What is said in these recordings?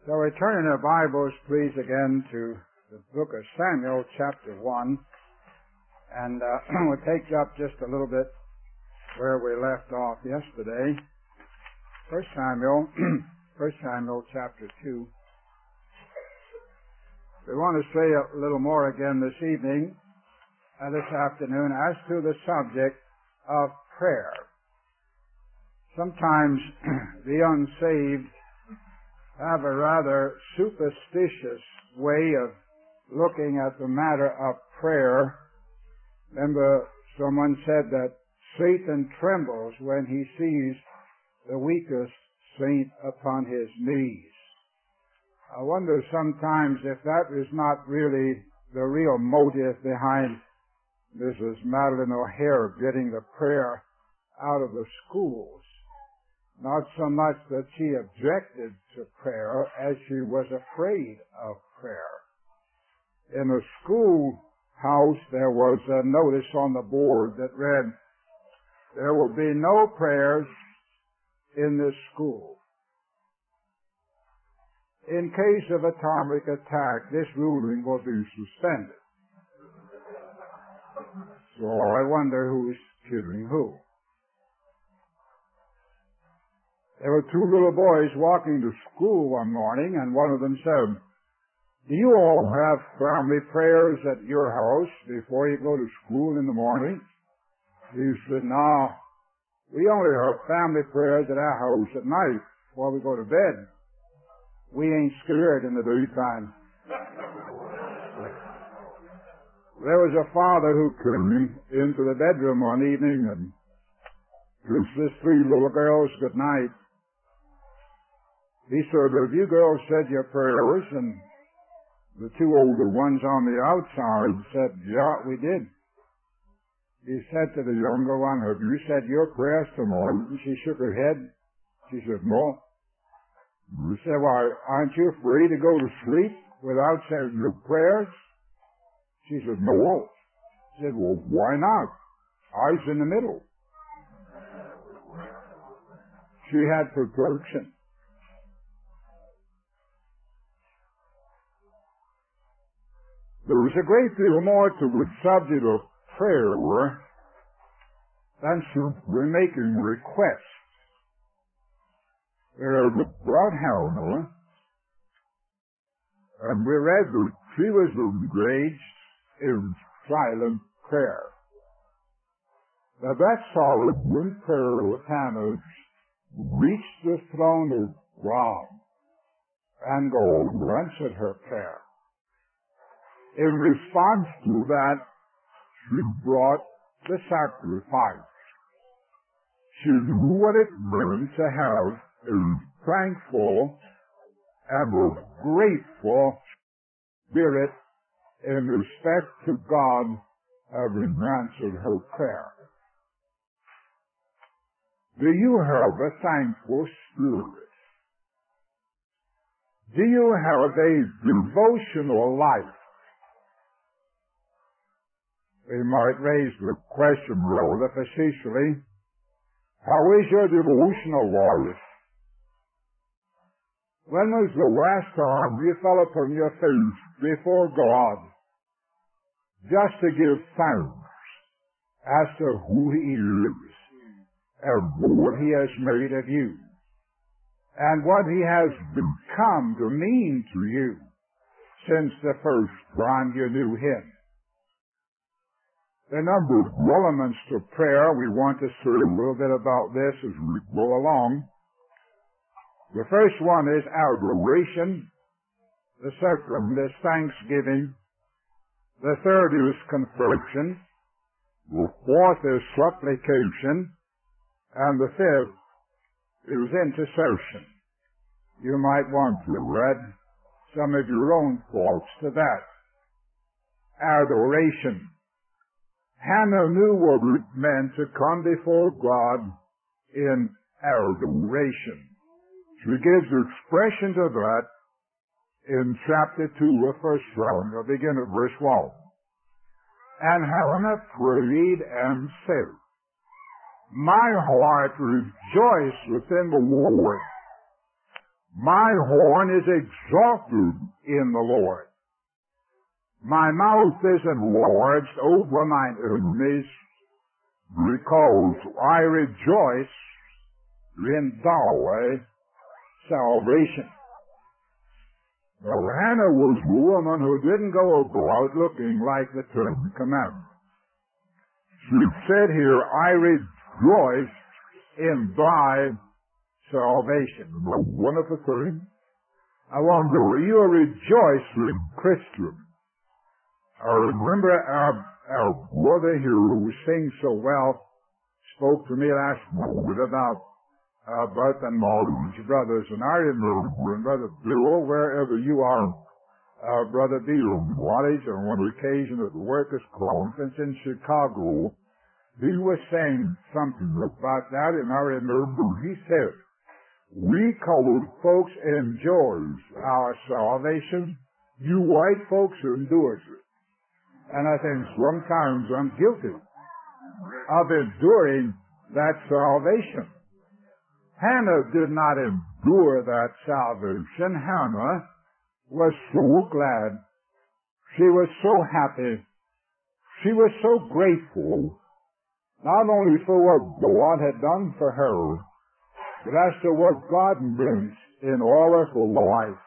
So we turn in our Bibles, please, again to the book of Samuel, chapter 1. And we'll take up just a little bit where we left off yesterday. 1 Samuel, 1 Samuel chapter 2. We want to say a little more again this evening, this afternoon, as to the subject of prayer. Sometimes the unsaved have a rather superstitious way of looking at the matter of prayer. Remember, someone said that Satan trembles when he sees the weakest saint upon his knees. I wonder sometimes if that is not really the real motive behind Mrs. Madeline O'Hare getting the prayer out of the schools. Not so much that she objected to prayer as she was afraid of prayer. In a schoolhouse there was a notice on the board that read, "There will be no prayers in this school. In case of atomic attack, this ruling will be suspended." So I wonder who's kidding who. There were two little boys walking to school one morning, and one of them said, "Do you all have family prayers at your house before you go to school in the morning?" He said, "No, we only have family prayers at our house at night before we go to bed. We ain't scared in the daytime." There was a father who came into the bedroom one evening and kissed his three little girls good night. He said, "Have you girls said your prayers?" And the two older ones on the outside said, "Yeah, we did." He said to the younger one, "Have you said your prayers tonight?" And she shook her head. She said, "No." He said, "Why, aren't you free to go to sleep without saying your prayers?" She said, "No." He said, "Well, why not? I's in the middle." She had protection. There was a great deal more to the subject of prayer than simply making requests. There brought Hannah, and we read that she was engaged in silent prayer. Now that silent prayer of Hannah reached the throne of God, and God answered her prayer. In response to that, she brought the sacrifice. She knew what it meant to have a thankful and a grateful spirit in respect to God having answered her prayer. Do you have a thankful spirit? Do you have a devotional life? We might raise the question rather facetiously, how is your devotional life? When was the last time you fell upon your face before God just to give thanks as to who He is and what He has made of you and what He has become to mean to you since the first time you knew Him? The number of elements to prayer, we want to say a little bit about this as we go along. The first one is adoration. The second is thanksgiving. The third is confession. The fourth is supplication. And the fifth is intercession. You might want to add some of your own thoughts to that. Adoration. Hannah knew what it meant to come before God in adoration. She gives expression to that in chapter 2 of 1 Samuel, begin at verse 1. And Hannah prayed and said, "My heart rejoiced within the Lord. My horn is exalted in the Lord. My mouth is enlarged over mine enemies, because I rejoice in thy salvation. Now, Hannah was a woman who didn't go about looking like the Ten Commandments. She said here, I rejoice in thy salvation. A wonderful thing. I wonder, are you a rejoicing Christian? I remember our brother here who sings so well spoke to me last night about Bert and Marty's brothers, and I remember, and Brother Bill, wherever you are, Brother Bill, Wattage, on one occasion at the Workers' Conference in Chicago, he was saying something about that, and I remember he said, we colored folks enjoys our salvation, you white folks endures it. And I think sometimes I'm guilty of enduring that salvation. Hannah did not endure that salvation. Hannah was so glad. She was so happy. She was so grateful, not only for what God had done for her, but as to what God meant in all of her life.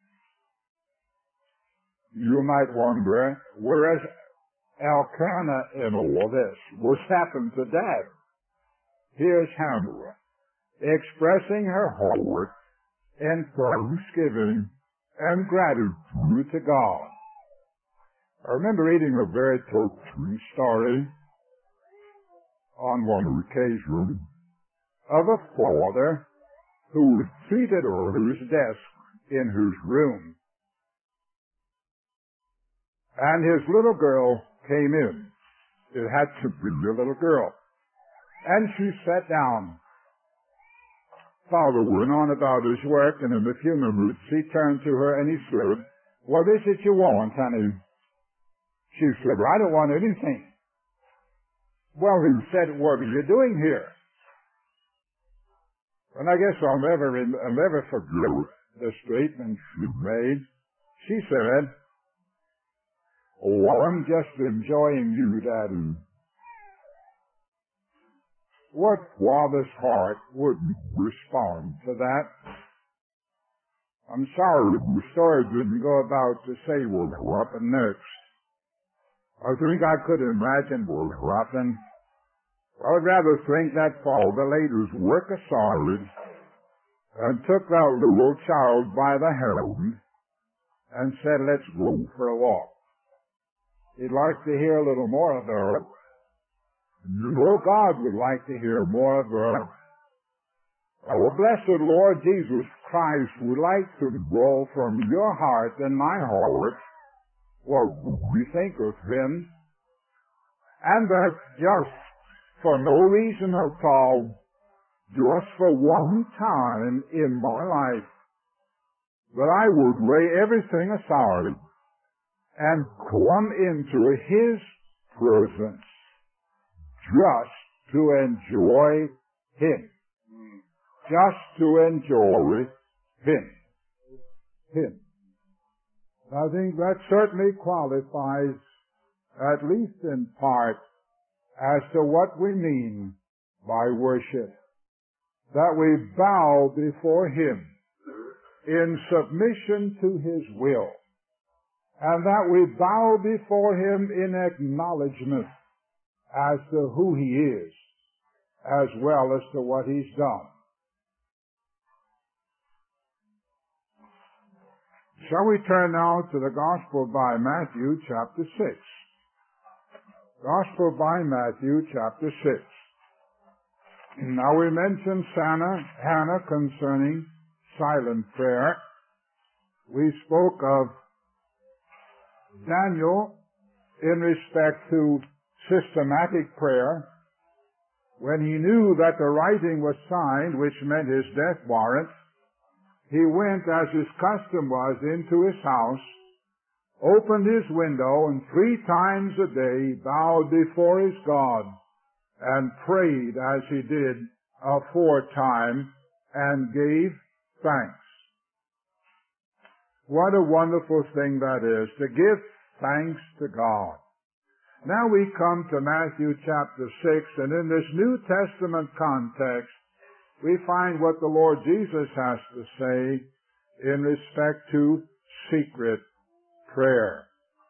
You might wonder, whereas Elkanah in all this, what's happened to Dad? Here's Hannah expressing her heart in thanksgiving and gratitude to God. I remember reading a very touching story on one occasion of a father who was seated at his desk in his room. And his little girl came in. It had to be a little girl. And she sat down. Father went on about his work, and in a few minutes he turned to her and he said, what is it you want, honey? She said, I don't want anything. Well, he said, what are you doing here? And I guess I'll never forget the statement she made. She said, oh, I'm just enjoying you, Daddy. What father's heart wouldn't respond to that? I'm sorry the story didn't go about to say what happened next. I think I could imagine what happened. I would rather think that father laid his work aside and took that little child by the hand and said, let's go for a walk. He'd like to hear a little more of her. You know, God would like to hear more of her. Our blessed Lord Jesus Christ would like to grow from your heart and my heart what we think of Him, and that just for no reason at all, just for one time in my life, that I would lay everything aside and come into His presence just to enjoy Him. Just to enjoy Him. I think that certainly qualifies, at least in part, as to what we mean by worship. That we bow before Him in submission to His will, and that we bow before Him in acknowledgement as to who He is, as well as to what He's done. Shall we turn now to the Gospel by Matthew, chapter 6. Gospel by Matthew, chapter 6. Now we mentioned Hannah concerning silent prayer. We spoke of Daniel in respect to systematic prayer. When he knew that the writing was signed, which meant his death warrant, he went, as his custom was, into his house, opened his window, and 3 times a day bowed before his God and prayed as he did aforetime and gave thanks. What a wonderful thing that is, to give thanks to God. Now we come to Matthew chapter 6, and in this New Testament context, we find what the Lord Jesus has to say in respect to secret prayer.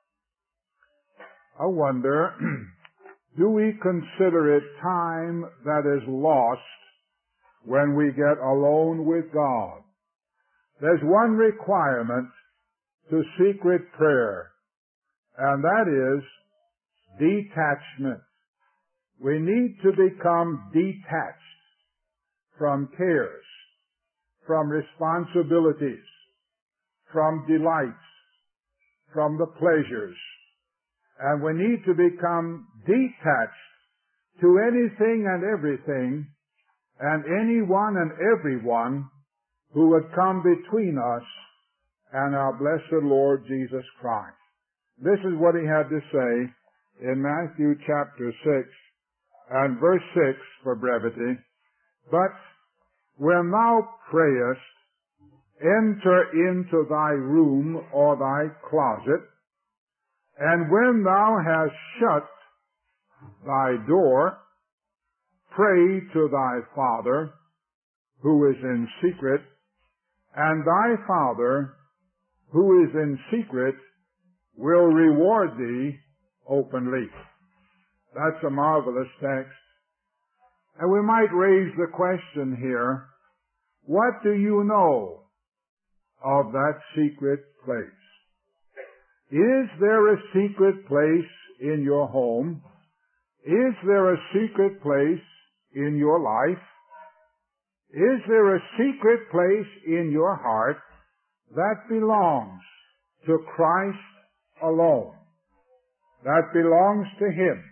I wonder, do we consider it time that is lost when we get alone with God? There's one requirement to secret prayer, and that is detachment. We need to become detached from cares, from responsibilities, from delights, from the pleasures. And we need to become detached to anything and everything and anyone and everyone who would come between us and our blessed Lord Jesus Christ. This is what he had to say in Matthew chapter 6 and verse 6 for brevity. But when thou prayest, enter into thy room or thy closet, and when thou hast shut thy door, pray to thy Father who is in secret, and thy Father who is in secret will reward thee openly. That's a marvelous text. And we might raise the question here, what do you know of that secret place? Is there a secret place in your home? Is there a secret place in your life? Is there a secret place in your heart that belongs to Christ alone? That belongs to Him.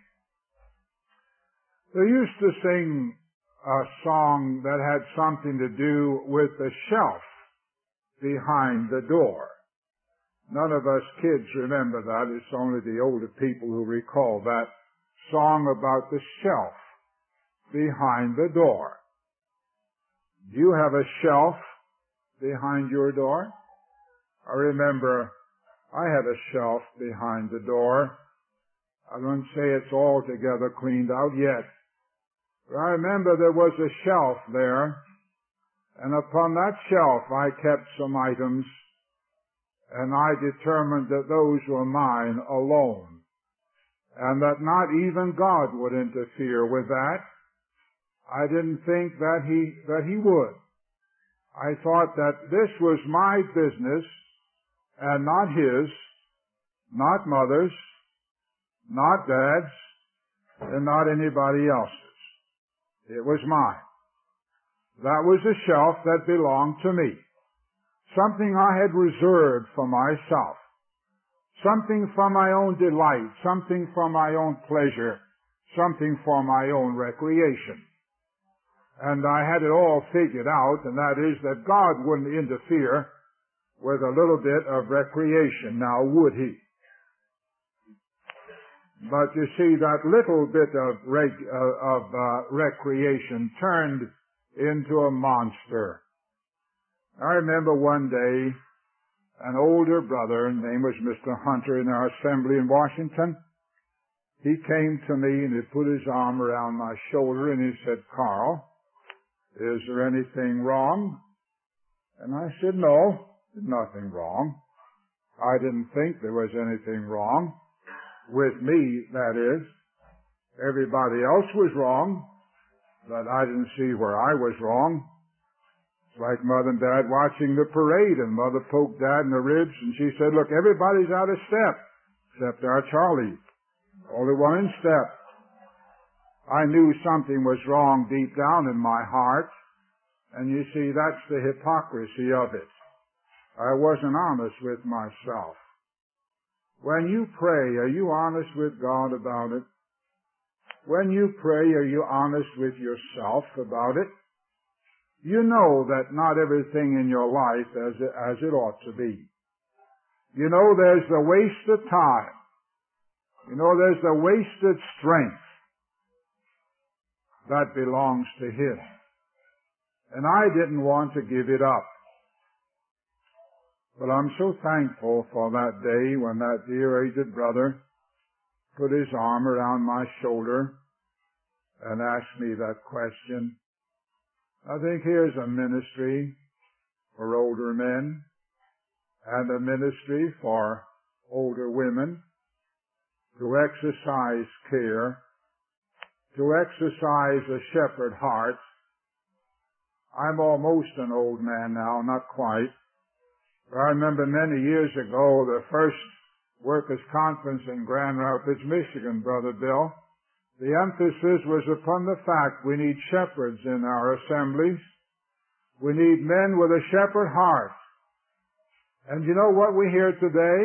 They used to sing a song that had something to do with the shelf behind the door. None of us kids remember that. It's only the older people who recall that song about the shelf behind the door. Do you have a shelf behind your door? I remember I had a shelf behind the door. I don't say it's altogether cleaned out yet. But I remember there was a shelf there, and upon that shelf I kept some items, and I determined that those were mine alone, and that not even God would interfere with that. I didn't think that he would. I thought that this was my business and not his, not mother's, not dad's, and not anybody else's. It was mine. That was a shelf that belonged to me. Something I had reserved for myself. Something for my own delight. Something for my own pleasure. Something for my own recreation. And I had it all figured out, and that is that God wouldn't interfere with a little bit of recreation, now would He? But you see, that little bit of recreation turned into a monster. I remember one day, an older brother, his name was Mr. Hunter, in our assembly in Washington. He came to me and he put his arm around my shoulder and he said, "Carl, is there anything wrong?" And I said, "No, there's nothing wrong." I didn't think there was anything wrong. With me, that is. Everybody else was wrong, but I didn't see where I was wrong. It's like Mother and Dad watching the parade, and Mother poked Dad in the ribs, and she said, "Look, everybody's out of step, except our Charlie. Only one in step." I knew something was wrong deep down in my heart, and you see, that's the hypocrisy of it. I wasn't honest with myself. When you pray, are you honest with God about it? When you pray, are you honest with yourself about it? You know that not everything in your life as it ought to be. You know there's the wasted time. You know there's the wasted strength that belongs to Him. And I didn't want to give it up. But I'm so thankful for that day when that dear aged brother put his arm around my shoulder and asked me that question. I think here's a ministry for older men and a ministry for older women to exercise care, to exercise a shepherd heart. I'm almost an old man now, not quite. I remember many years ago, the first workers' conference in Grand Rapids, Michigan, Brother Bill. The emphasis was upon the fact we need shepherds in our assemblies. We need men with a shepherd heart. And you know what we hear today?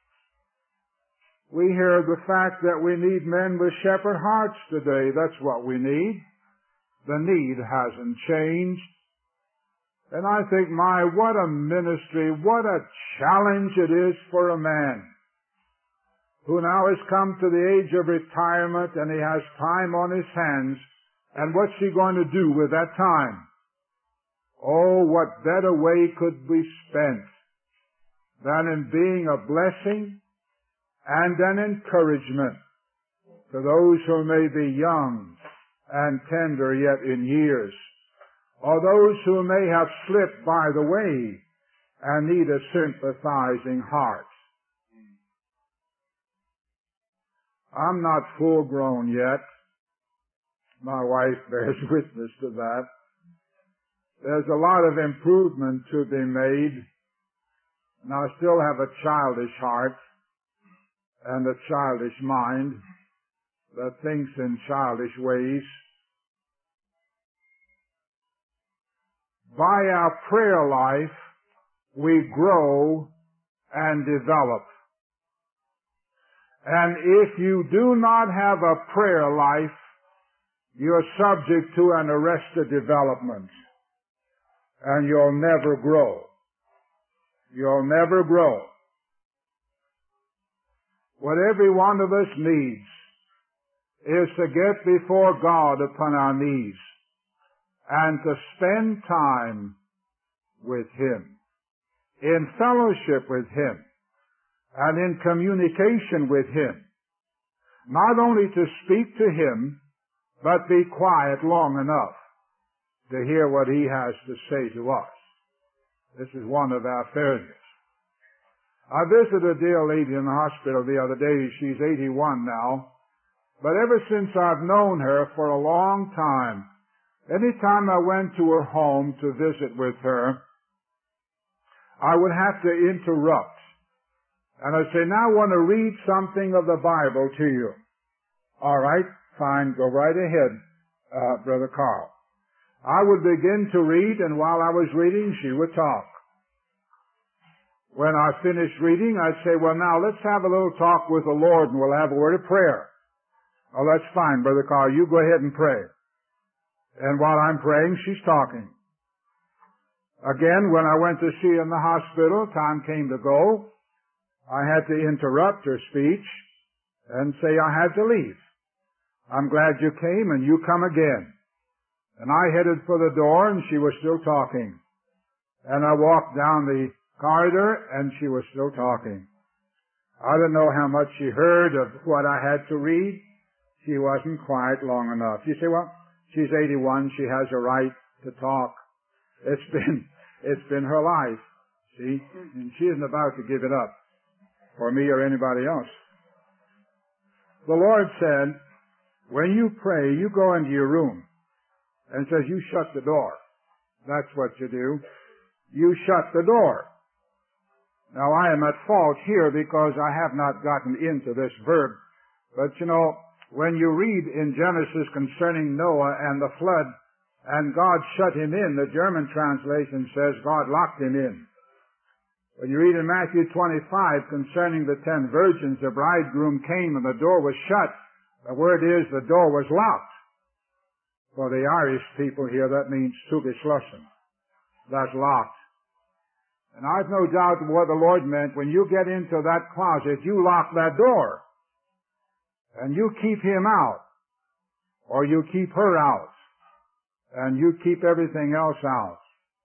We hear the fact that we need men with shepherd hearts today. That's what we need. The need hasn't changed. And I think, what a ministry, what a challenge it is for a man who now has come to the age of retirement and he has time on his hands. And what's he going to do with that time? Oh, what better way could be spent than in being a blessing and an encouragement to those who may be young and tender yet in years, or those who may have slipped by the way and need a sympathizing heart. I'm not full grown yet. My wife bears witness to that. There's a lot of improvement to be made, and I still have a childish heart and a childish mind that thinks in childish ways. By our prayer life, we grow and develop. And if you do not have a prayer life, you're subject to an arrested development. And you'll never grow. You'll never grow. What every one of us needs is to get before God upon our knees and to spend time with Him, in fellowship with Him, and in communication with Him. Not only to speak to Him, but be quiet long enough to hear what He has to say to us. This is one of our failures. I visited a dear lady in the hospital the other day. She's 81 now. But ever since I've known her for a long time, any time I went to her home to visit with her, I would have to interrupt. And I'd say, now I want to read something of the Bible to you. All right, fine, go right ahead, Brother Carl. I would begin to read, and while I was reading, she would talk. When I finished reading, I'd say, well, now let's have a little talk with the Lord, and we'll have a word of prayer. Oh, that's fine, Brother Carl. You go ahead and pray. And while I'm praying, she's talking. Again, when I went to see her in the hospital, time came to go. I had to interrupt her speech and say I had to leave. I'm glad you came, and you come again. And I headed for the door, and she was still talking. And I walked down the corridor, and she was still talking. I don't know how much she heard of what I had to read. She wasn't quiet long enough. You say, well, she's 81. She has a right to talk. It's been her life, see? And she isn't about to give it up for me or anybody else. The Lord said, when you pray, you go into your room. And says, you shut the door. That's what you do. You shut the door. Now, I am at fault here because I have not gotten into this verb. But, you know, when you read in Genesis concerning Noah and the flood, and God shut him in, the German translation says God locked him in. When you read in Matthew 25 concerning the 10 virgins, the bridegroom came and the door was shut. The word is the door was locked. For the Irish people here, that means zugeschlossen. That's locked. And I've no doubt what the Lord meant. When you get into that closet, you lock that door. And you keep him out. Or you keep her out. And you keep everything else out.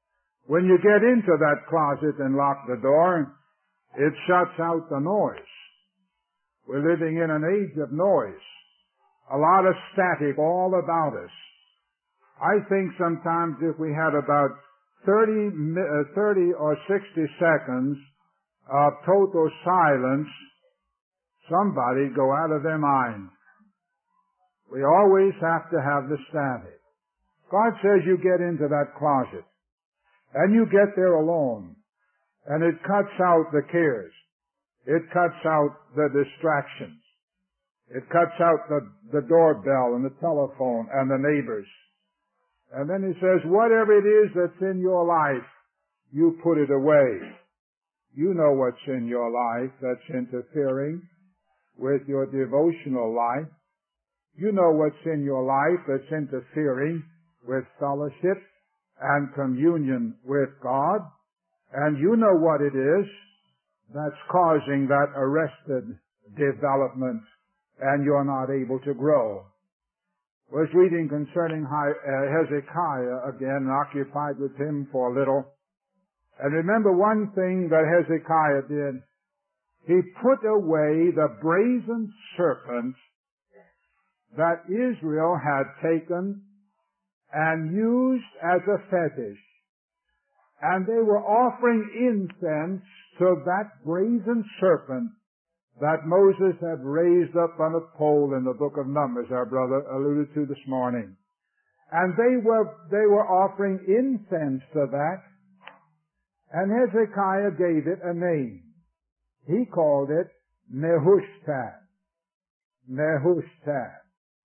When you get into that closet and lock the door, it shuts out the noise. We're living in an age of noise. A lot of static all about us. I think sometimes if we had about 30 or 60 seconds of total silence, somebody'd go out of their mind. We always have to have the static. God says you get into that closet, and you get there alone, and it cuts out the cares. It cuts out the distractions. It cuts out the doorbell and the telephone and the neighbors. And then he says, whatever it is that's in your life, you put it away. You know what's in your life that's interfering with your devotional life. You know what's in your life that's interfering with fellowship and communion with God. And you know what it is that's causing that arrested development, and you're not able to grow. Was reading concerning Hezekiah again, and occupied with him for a little. And remember one thing that Hezekiah did. He put away the brazen serpent that Israel had taken and used as a fetish. And they were offering incense to that brazen serpent that Moses had raised up on a pole in the book of Numbers, our brother alluded to this morning. And they were offering incense to that, and Hezekiah gave it a name. He called it Nehushtan. Nehushtan.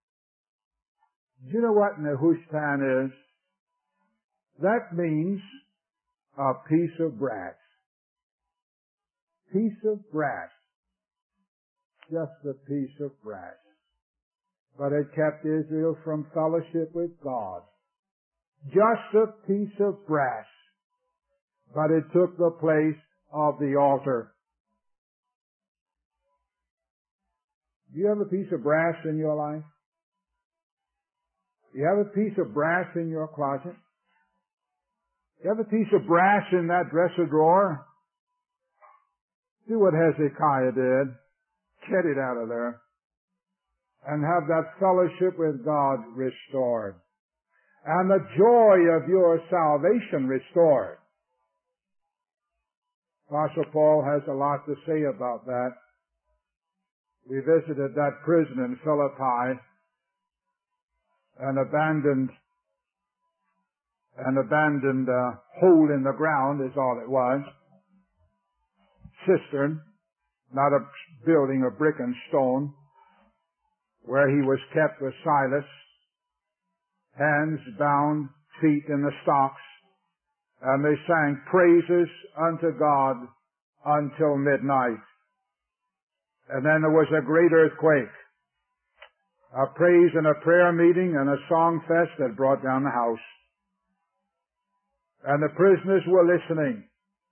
Do you know what Nehushtan is? That means a piece of brass. Piece of brass. Just a piece of brass. But it kept Israel from fellowship with God. Just a piece of brass. But it took the place of the altar. Do you have a piece of brass in your life? Do you have a piece of brass in your closet? Do you have a piece of brass in that dresser drawer? Do what Hezekiah did. Get it out of there. And have that fellowship with God restored. And the joy of your salvation restored. Apostle Paul has a lot to say about that. We visited that prison in Philippi, an abandoned hole in the ground is all it was. Cistern, not a building of brick and stone, where he was kept with Silas, hands bound, feet in the stocks, and they sang praises unto God until midnight. And then there was a great earthquake, a praise and a prayer meeting and a song fest that brought down the house. And the prisoners were listening.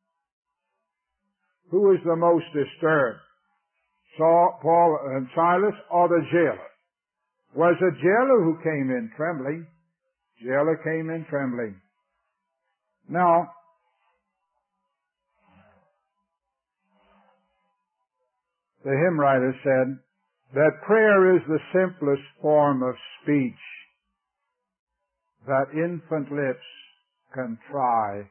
Who was the most disturbed? Paul and Silas or the jailer? Was the jailer who came in trembling? Jailer came in trembling. Now, the hymn writer said that prayer is the simplest form of speech that infant lips can try.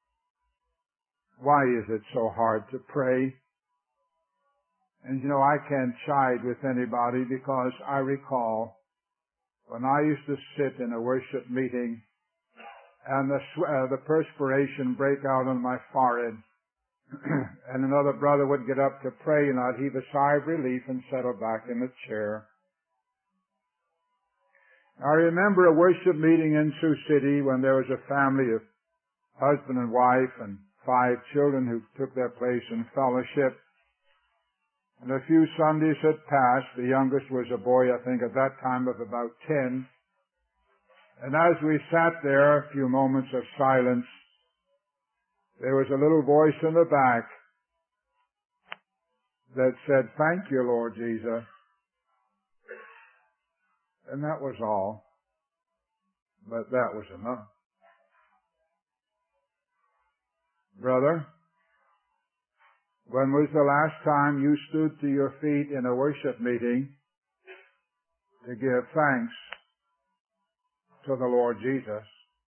Why is it so hard to pray? And you know, I can't chide with anybody because I recall when I used to sit in a worship meeting and the perspiration break out on my forehead and another brother would get up to pray and I'd heave a sigh of relief and settle back in the chair. I remember a worship meeting in Sioux City when there was a family of husband and wife and 5 children who took their place in fellowship. And a few Sundays had passed. The youngest was a boy, I think, at that time of about 10. And as we sat there, a few moments of silence, there was a little voice in the back that said, "Thank you, Lord Jesus." And that was all. But that was enough. Brother, when was the last time you stood to your feet in a worship meeting to give thanks to the Lord Jesus?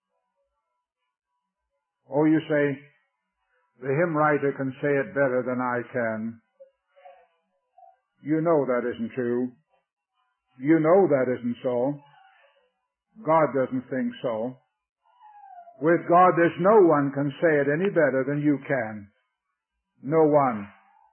Oh, you say, the hymn writer can say it better than I can. You know that isn't true. You know that isn't so. God doesn't think so. With God, there's no one can say it any better than you can. No one.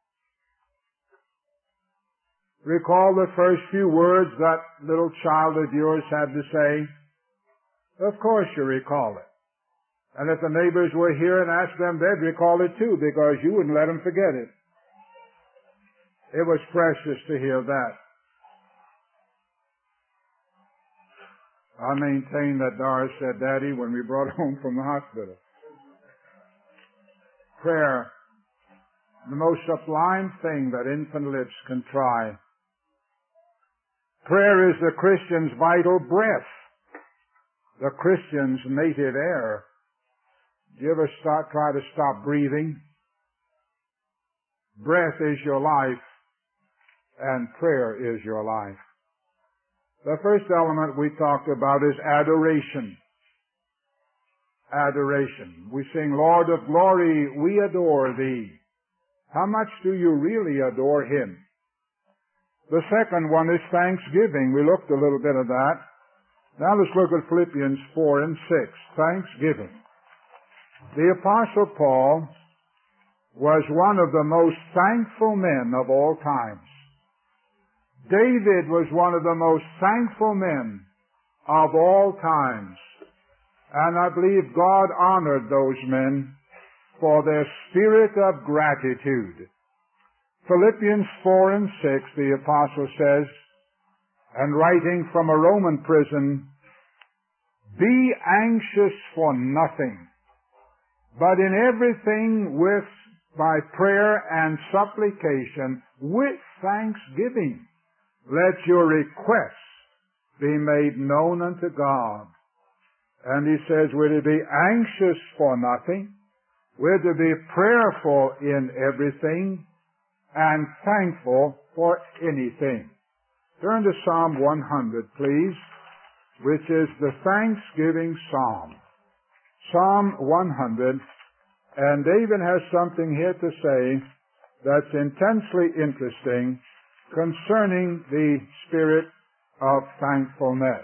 Recall the first few words that little child of yours had to say? Of course you recall it. And if the neighbors were here and asked them, they'd recall it too, because you wouldn't let them forget it. It was precious to hear that. I maintain that Doris said, Daddy, when we brought her home from the hospital. Prayer, the most sublime thing that infant lips can try. Prayer is the Christian's vital breath, the Christian's native air. Do you ever try to stop breathing? Breath is your life, and prayer is your life. The first element we talked about is adoration. Adoration. We sing, Lord of glory, we adore Thee. How much do you really adore Him? The second one is thanksgiving. We looked a little bit at that. Now let's look at Philippians 4 and 6. Thanksgiving. The Apostle Paul was one of the most thankful men of all times. David was one of the most thankful men of all times. And I believe God honored those men for their spirit of gratitude. Philippians 4 and 6, the Apostle says, and writing from a Roman prison, be anxious for nothing, but in everything by prayer and supplication, with thanksgiving, let your requests be made known unto God. And he says, we're to be anxious for nothing, we're to be prayerful in everything, and thankful for anything. Turn to Psalm 100, please, which is the Thanksgiving Psalm. Psalm 100, and David has something here to say that's intensely interesting concerning the spirit of thankfulness.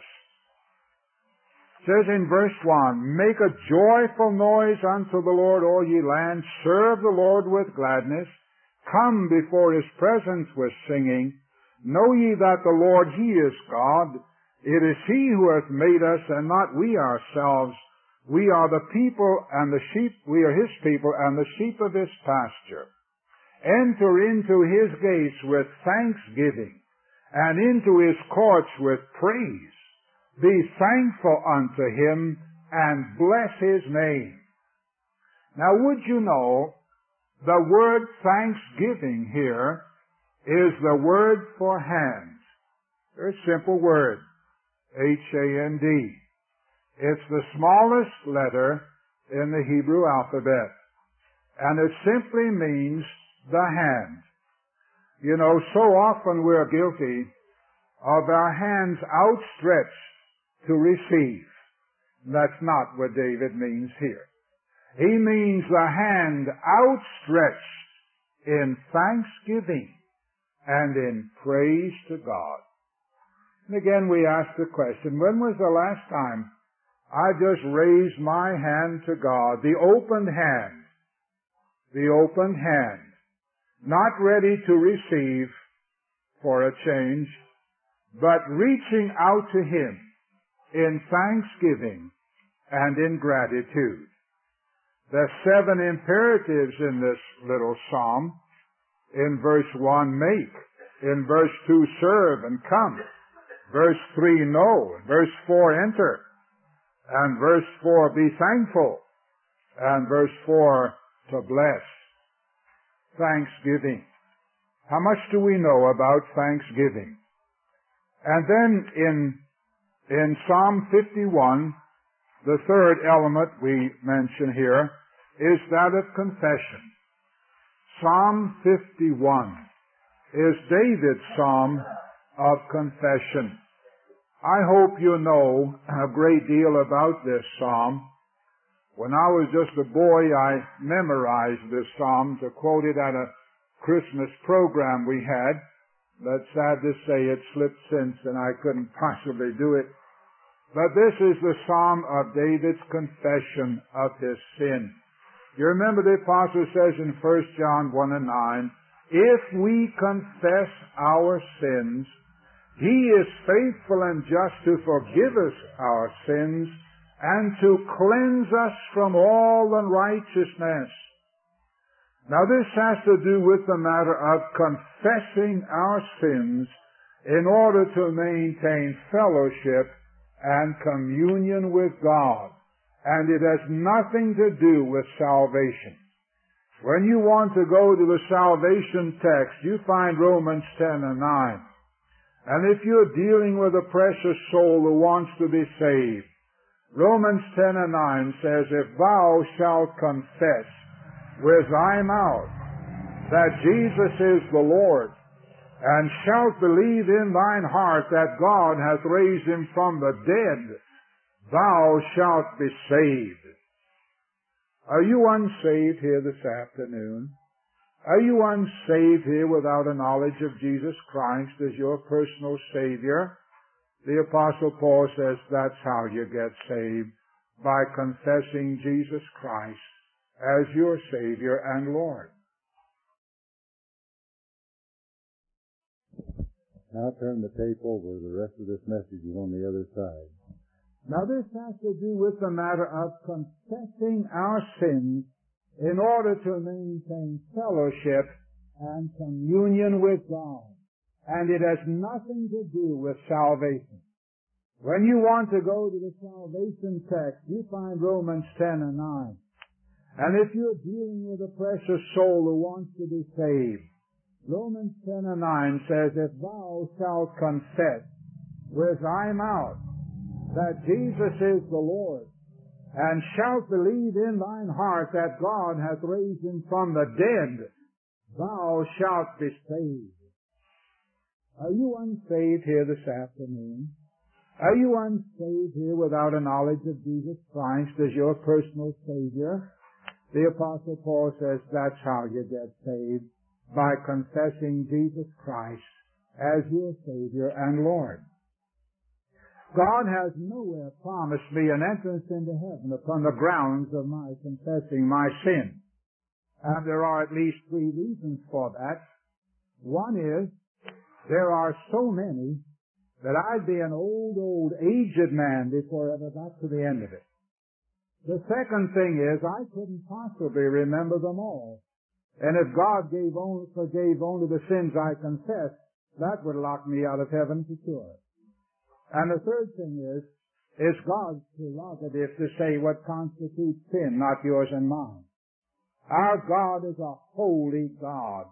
It says in verse 1, make a joyful noise unto the Lord, all ye lands, serve the Lord with gladness, come before His presence with singing, know ye that the Lord, He is God, it is He who hath made us, and not we ourselves. We are the people and the sheep, we are His people and the sheep of His pasture. Enter into His gates with thanksgiving, and into His courts with praise. Be thankful unto Him, and bless His name. Now would you know, the word thanksgiving here is the word for hand. Very simple word. H-A-N-D. It's the smallest letter in the Hebrew alphabet. And it simply means the hand. You know, so often we're guilty of our hands outstretched to receive. That's not what David means here. He means the hand outstretched in thanksgiving and in praise to God. And again we ask the question, when was the last time I just raised my hand to God, the opened hand, not ready to receive for a change, but reaching out to Him in thanksgiving and in gratitude. There's 7 imperatives in this little psalm. In verse 1, make. In verse 2, serve and come. Verse 3, know. Verse 4, enter. And verse 4, be thankful. And verse 4, to bless. Thanksgiving. How much do we know about thanksgiving? And then in Psalm 51, the third element we mention here is that of confession. Psalm 51 is David's psalm of confession. I hope you know a great deal about this psalm. When I was just a boy, I memorized this psalm to quote it at a Christmas program we had. But sad to say it slipped since and I couldn't possibly do it. But this is the psalm of David's confession of his sin. You remember the apostle says in 1 John 1 and 9, if we confess our sins, He is faithful and just to forgive us our sins and to cleanse us from all unrighteousness. Now this has to do with the matter of confessing our sins in order to maintain fellowship and communion with God. And it has nothing to do with salvation. When you want to go to the salvation text, you find Romans 10 and 9. And if you're dealing with a precious soul who wants to be saved, Romans 10 and 9 says, if thou shalt confess with thy mouth that Jesus is the Lord, and shalt believe in thine heart that God hath raised him from the dead, thou shalt be saved. Are you unsaved here this afternoon? Are you unsaved here without a knowledge of Jesus Christ as your personal Savior? The Apostle Paul says that's how you get saved, by confessing Jesus Christ as your Savior and Lord. Now turn the tape over. The rest of this message is on the other side. Now this has to do with the matter of confessing our sins in order to maintain fellowship and communion with God. And it has nothing to do with salvation. When you want to go to the salvation text, you find Romans 10 and 9. And if you're dealing with a precious soul who wants to be saved, Romans 10 and 9 says, if thou shalt confess with thy mouth that Jesus is the Lord, and shalt believe in thine heart that God hath raised him from the dead, thou shalt be saved. Are you unsaved here this afternoon? Are you unsaved here without a knowledge of Jesus Christ as your personal Savior? The Apostle Paul says that's how you get saved, by confessing Jesus Christ as your Savior and Lord. God has nowhere promised me an entrance into heaven upon the grounds of my confessing my sin. And there are at least three reasons for that. One is, there are so many that I'd be an old, aged man before I ever got to the end of it. The second thing is, I couldn't possibly remember them all. And if God forgave only the sins I confessed, that would lock me out of heaven for sure. And the third thing is, it's God's prerogative to say what constitutes sin, not yours and mine. Our God is a holy God,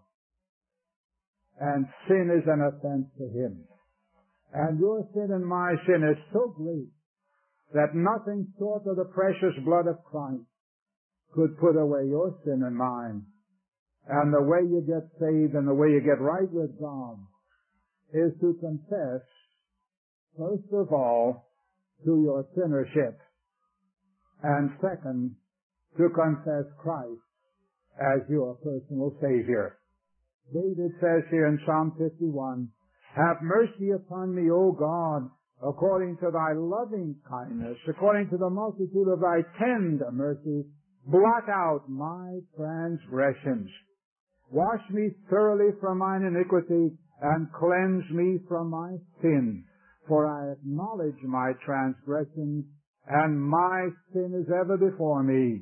and sin is an offense to Him. And your sin and my sin is so great that nothing short of the precious blood of Christ could put away your sin and mine. And the way you get saved and the way you get right with God is to confess, first of all, to your sinnership, and second, to confess Christ as your personal Savior. David says here in Psalm 51, have mercy upon me, O God, according to thy loving kindness, according to the multitude of thy tender mercies, blot out my transgressions. Wash me thoroughly from mine iniquity, and cleanse me from my sin. For I acknowledge my transgressions, and my sin is ever before me.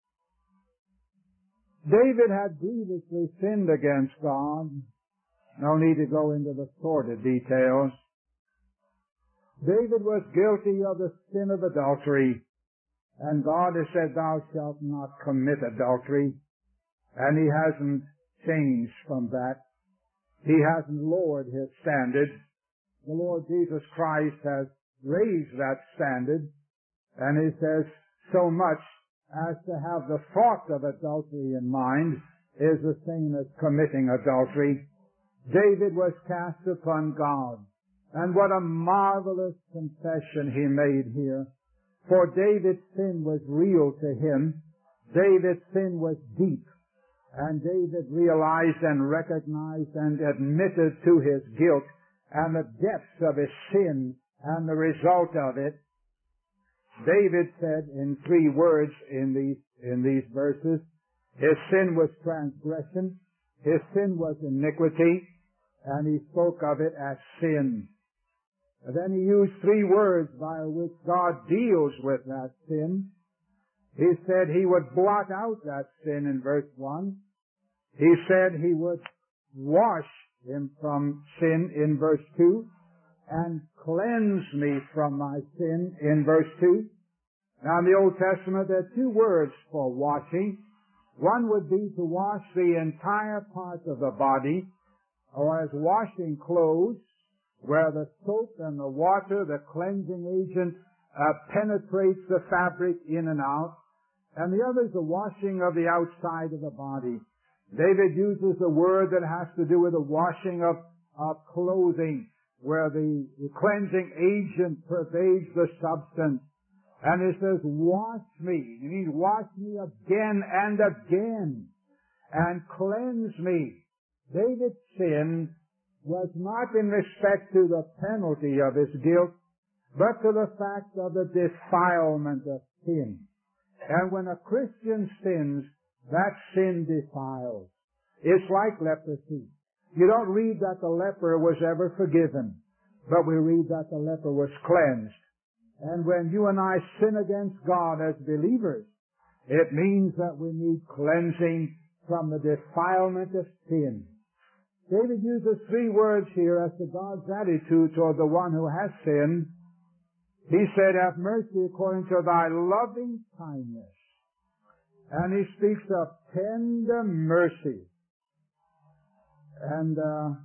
David had grievously sinned against God. No need to go into the sordid details. David was guilty of the sin of adultery, and God has said, thou shalt not commit adultery. And he hasn't changed from that. He hasn't lowered his standard. The Lord Jesus Christ has raised that standard, and he says, so much as to have the thought of adultery in mind is the same as committing adultery. David was cast upon God. And what a marvelous confession he made here. For David's sin was real to him. David's sin was deep. And David realized and recognized and admitted to his guilt and the depths of his sin and the result of it. David said in 3 words in these verses, his sin was transgression, his sin was iniquity, and he spoke of it as sin. And then he used 3 words by which God deals with that sin. He said he would blot out that sin in verse 1. He said he would wash him from sin in verse 2 and cleanse me from my sin in verse 2. Now in the Old Testament there are 2 words for washing. One would be to wash the entire part of the body, or as washing clothes, where the soap and the water, the cleansing agent, penetrates the fabric in and out. And the other is the washing of the outside of the body. David uses a word that has to do with the washing of clothing, where the cleansing agent pervades the substance. And it says, wash me. It means wash me again and again and cleanse me. David's sin was not in respect to the penalty of his guilt, but to the fact of the defilement of sin. And when a Christian sins, that sin defiles. It's like leprosy. You don't read that the leper was ever forgiven, but we read that the leper was cleansed. And when you and I sin against God as believers, it means that we need cleansing from the defilement of sin. David uses 3 words here as to God's attitude toward the one who has sinned. He said, have mercy according to thy loving kindness. And he speaks of tender mercy. And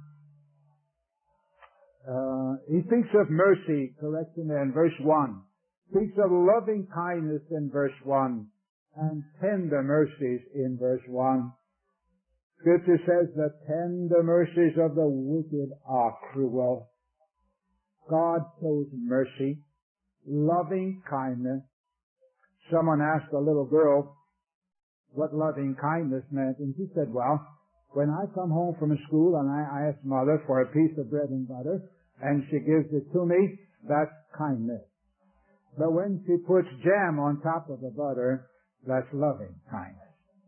he speaks of mercy, correction there in verse 1. Speaks of loving kindness in verse 1 and tender mercies in verse 1. Scripture says the tender mercies of the wicked are cruel. God shows mercy, loving kindness. Someone asked a little girl what loving kindness meant, and she said, well, when I come home from school and I ask Mother for a piece of bread and butter, and she gives it to me, that's kindness. But when she puts jam on top of the butter, that's loving kindness.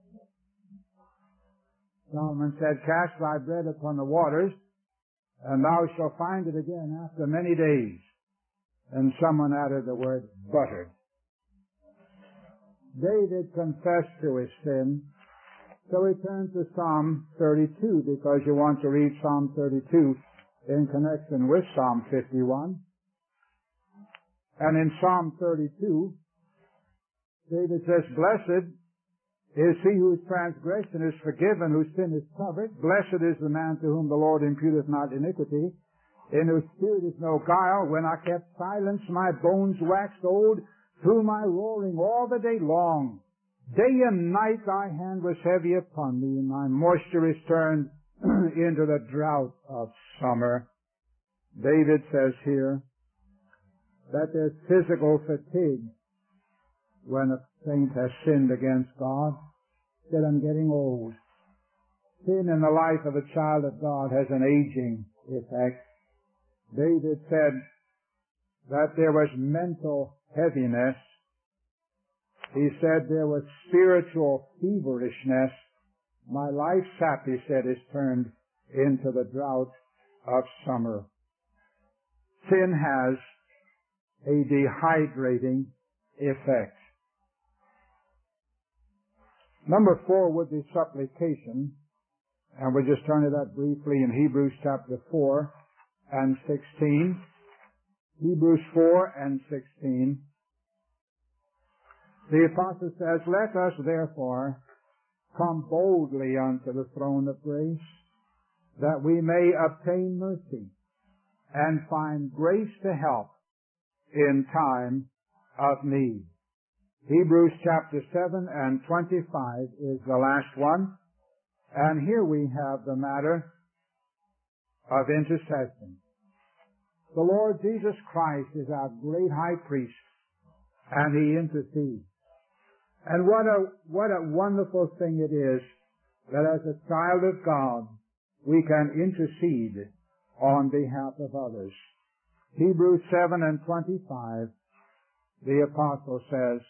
Solomon said, cast thy bread upon the waters, and thou shalt find it again after many days. And someone added the word buttered. David confessed to his sin. So we turn to Psalm 32, because you want to read Psalm 32 in connection with Psalm 51. And in Psalm 32, David says, blessed is he whose transgression is forgiven, whose sin is covered. Blessed is the man to whom the Lord imputeth not iniquity, in whose spirit is no guile. When I kept silence, my bones waxed old through my roaring all the day long. Day and night thy hand was heavy upon me, and my moisture is turned into the drought of summer. David says here that there's physical fatigue when a saint has sinned against God. That I'm getting old. Sin in the life of a child of God has an aging effect. David said that there was mental heaviness. He said there was spiritual feverishness. My life sap, he said, is turned into the drought of summer. Sin has a dehydrating effect. Number 4 would be supplication. And we'll just turn to that briefly in Hebrews chapter 4 and 16. Hebrews 4 and 16. The apostle says, let us therefore come boldly unto the throne of grace, that we may obtain mercy and find grace to help in time of need. Hebrews chapter 7 and 25 is the last one. And here we have the matter of intercession. The Lord Jesus Christ is our great high priest, and He intercedes. And what a wonderful thing it is that as a child of God, we can intercede on behalf of others. Hebrews 7 and 25, the apostle says,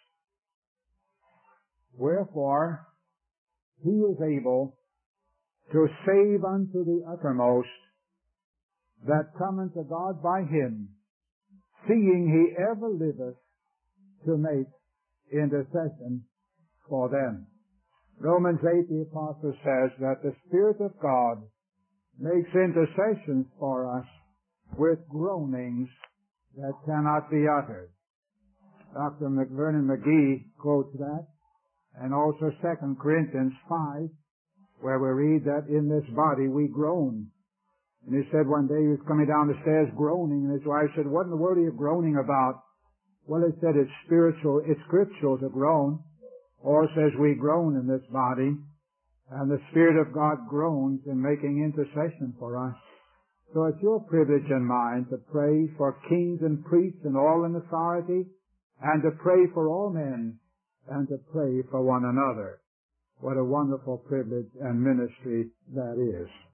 "Wherefore He is able to save unto the uttermost that come unto God by Him, seeing He ever liveth to make intercession for them." Romans 8, the apostle says that the Spirit of God makes intercessions for us with groanings that cannot be uttered. Dr. McVernon McGee quotes that, and also 2 Corinthians 5, where we read that in this body we groan. And he said one day he was coming down the stairs groaning, and his wife said, "What in the world are you groaning about?" Well, he said it's scriptural to groan. Or it says we groan in this body, and the Spirit of God groans in making intercession for us. So it's your privilege and mine to pray for kings and priests and all in authority, and to pray for all men, and to pray for one another. What a wonderful privilege and ministry that is.